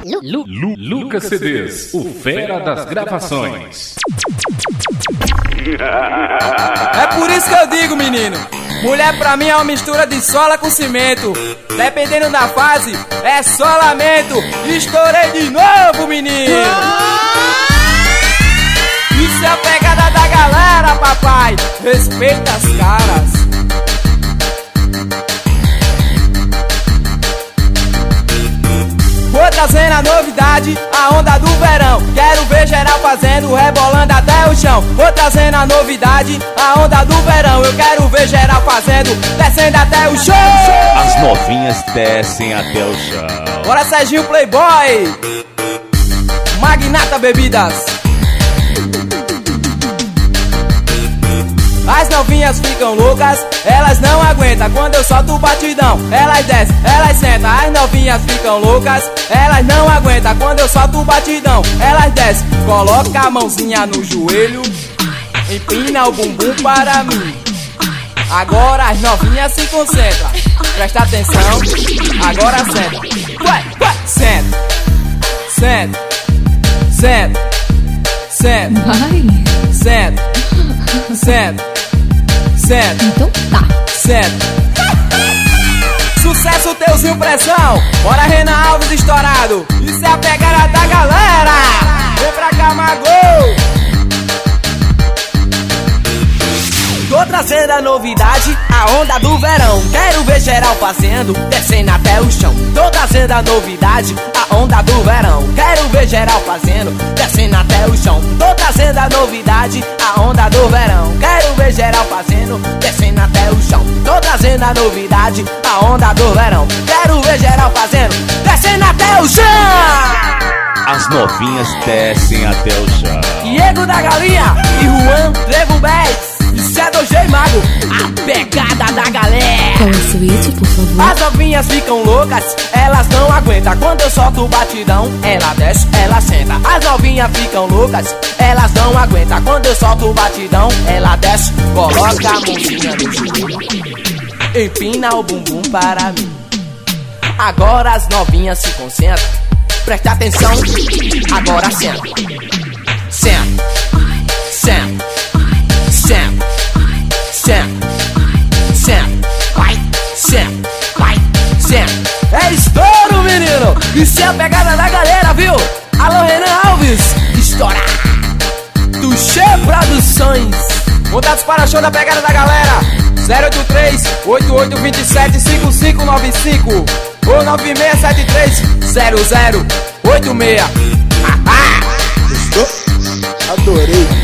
Lucas CDs, o fera das gravações. É por isso que eu digo, menino, mulher pra mim é uma mistura de sola com cimento. Dependendo da fase, é só lamento. Estourei de novo, menino. Isso é a pegada da galera, papai. Respeita as caras. Vou trazendo a novidade, a onda do verão. Quero ver geral fazendo, rebolando até o chão. Vou trazendo a novidade, a onda do verão. Eu quero ver geral fazendo, descendo até o chão. As novinhas descem até o chão. Bora, Serginho Playboy, Magnata Bebidas. As novinhas ficam loucas, elas não aguentam. Quando eu solto o batidão, elas descem, elas sentam. As novinhas ficam loucas, elas não aguentam. Quando eu solto o batidão, elas descem. Coloca a mãozinha no joelho, empina o bumbum para mim. Agora as novinhas se concentram, presta atenção, agora senta. Ué, senta, senta, senta, senta, senta, senta, senta. Então tá. Senta. Sucesso, teuzinho, pressão. Bora, Renan Alves estourado. Isso é a pegada da galera. Vem pra cá, Magô. Tô trazendo a novidade, a onda do verão. Quero ver geral fazendo, descendo até o chão. Tô trazendo a novidade, a onda do verão. Quero ver geral fazendo, descendo até o chão. Tô trazendo a novidade, a onda do verão. Quero ver geral fazendo, descendo até o chão. Tô trazendo a novidade, a onda do verão. Quero ver geral fazendo, descendo até o chão. As novinhas descem até o chão. Diego da Galinha e Juan Trevo Bez. Isso é do G Mago, a pegada da galera. Qual é o suíte, por favor? As novinhas ficam loucas, elas não aguentam. Quando eu solto o batidão, ela desce, ela senta. As novinhas ficam loucas, elas não aguentam. Quando eu solto o batidão, ela desce, coloca a mãozinha no joelho, empina o bumbum para mim. Agora as novinhas se concentram, presta atenção, agora senta. Senta, senta, senta, senta, senta, vai, senta, vai, senta. É estouro, menino! Isso é a pegada da galera, viu? Alô, Renan Alves, estoura! Tuxê Produções. Contatos para show da pegada da galera: 083-8827-5595 ou 9673-0086. Adorei.